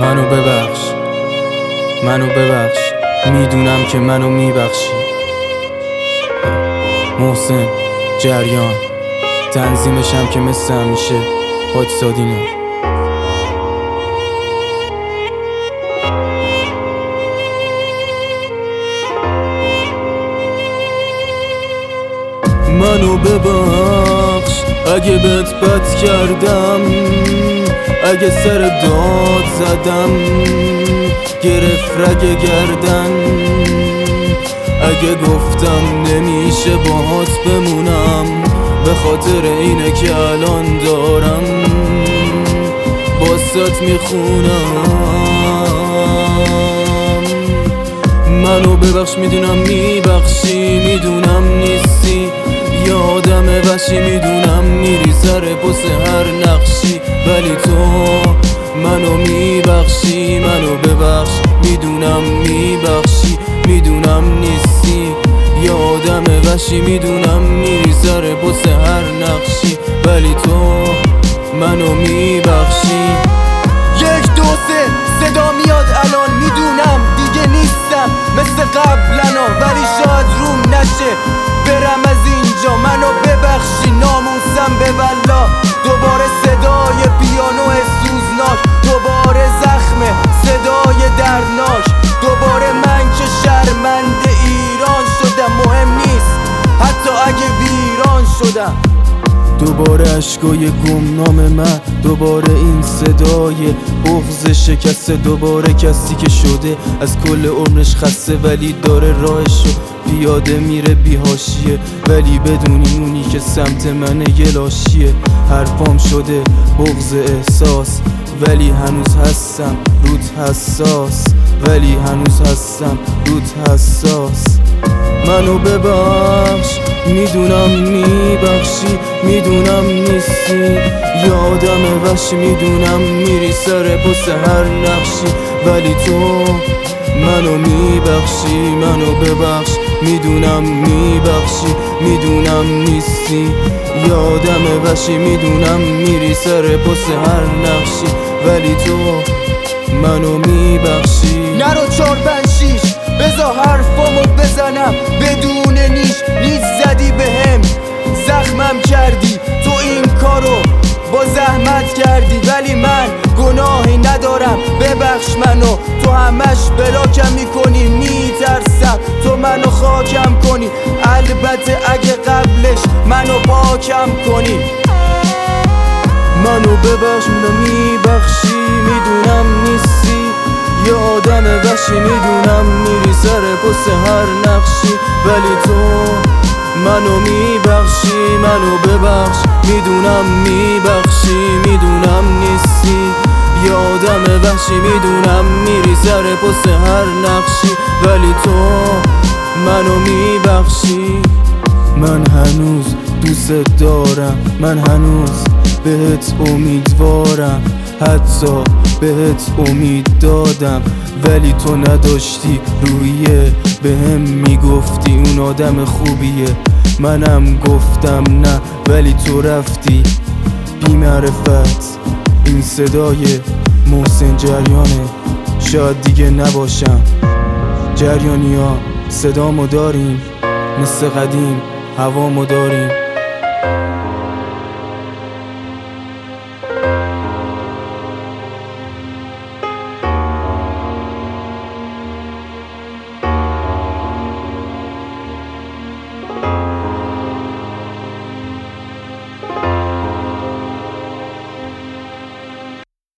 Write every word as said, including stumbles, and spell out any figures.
منو ببخش، منو ببخش، میدونم که منو میبخشی. محسن جریان، تنظیمشم که مثل همیشه حاج سادینه. منو ببخش اگه بهت بد کردم، اگه سر داد زدم گرفت رگ گردن، اگه گفتم نمیشه باهات بمونم به خاطر اینه که الان دارم باست میخونم. منو ببخش، میدونم میبخشی، میدونم نیستی یادم وحشی، میدونم میری سر پس هر نقشی، ولی تو منو میبخشی. منو ببخش، میدونم میبخشی، میدونم نیستی یادم وحشی، میدونم میری سر پس هر نقشی، ولی تو منو میبخشی. یک دو سه صدا میاد الان، میدونم دیگه نیستم مثل قبلنا، ولی شاید روم نشه برم از اینجا. منو ببخشی ناموسم به والله، دوباره صدای پیانو سوزناک، دوباره زخم صدای دردناک، دوباره من که شرمنده ایران شدم. مهم نیست حتی اگه ویران شدم. دوباره عشقای گمنام من، دوباره این صدای بغض شکسته، دوباره کسی که شده از کل عمرش خسته ولی داره راهشو پیاده میره بی حاشیه، ولی بدونی اونی که سمت منه یه لاشیه. حرفام شده بغض احساس ولی هنوز هستم رود حساس، ولی هنوز هستم رود حساس. منو ببخش، میدونم میبخشی، میدونم نیستی یادم وحشی، میدونم میری سر پس هر نقشی، ولی تو منو میبخشی. منو ببخش، میدونم میبخشی، میدونم نیستی یادم وحشی، میدونم میری سر پس هر نقشی، ولی تو منو میبخشی. نرو چار پنج شیش بذار حرفامو بزنم بدون نیش، نیش زدی بهم زخمم کردی، تو این کارو با زحمت کردی، ولی من گناهی ندارم. ببخش منو، تو همش بلاکم میکنی، میترسم تو منو خاکم کنی، البته اگه قبلش منو پاکم کنی. منو ببخش، میدونم میبخشی، میدونم نیستی یادم وحشی، میدونم میری سر پس هر نقشی، ولی تو منو میبخشی. منو ببخش، میدونم میبخشی، میدونم نیستی یادم وحشی، میدونم میری سر پس هر نقشی، ولی تو منو میبخشی. من هنوز دوست دارم، من هنوز بهت امیدوارم، حتی بهت امید دادم ولی تو نداشتی رویه، بهم میگفتی اون آدم خوبیه، منم گفتم نه ولی تو رفتی بی معرفت. این صدای محسن جریانه، شاید دیگه نباشم. جریانی ها صدامو داریم مثل قدیم، هوامو داریم